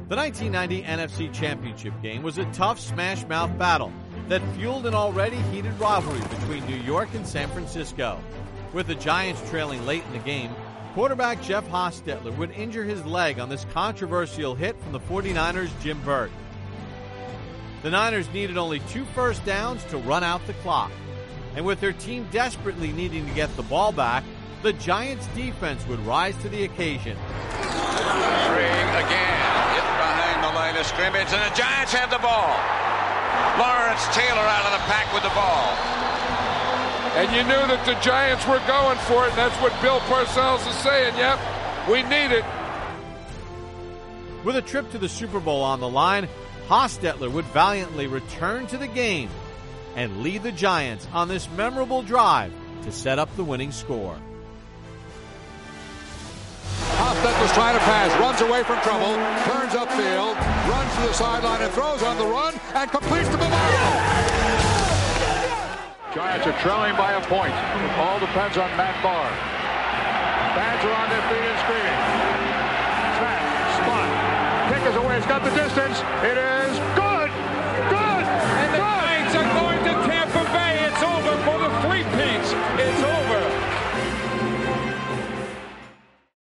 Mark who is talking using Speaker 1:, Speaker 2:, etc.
Speaker 1: The 1990 NFC Championship game was a tough smash-mouth battle that fueled an already heated rivalry between New York and San Francisco. With the Giants trailing late in the game, quarterback Jeff Hostetler would injure his leg on this controversial hit from the 49ers' Jim Burt. The Niners needed only 2 first downs to run out the clock. And with their team desperately needing to get the ball back, the Giants' defense would rise to the occasion.
Speaker 2: Ring again, hit behind the line of scrimmage, and the Giants have the ball. Lawrence Taylor out of the pack with the ball.
Speaker 3: And you knew that the Giants were going for it, and that's what Bill Parcells is saying. Yep, we need it.
Speaker 1: With a trip to the Super Bowl on the line, Hostetler would valiantly return to the game and lead the Giants on this memorable drive to set up the winning score.
Speaker 4: Hostetler's trying to pass, runs away from trouble, turns upfield, runs to the sideline and throws on the run and completes to Memorial.
Speaker 5: Giants are trailing by a point. It all depends on Matt Barr. Fans are on their feet and screaming. Snap, spot, kick is away, it's got the distance. It is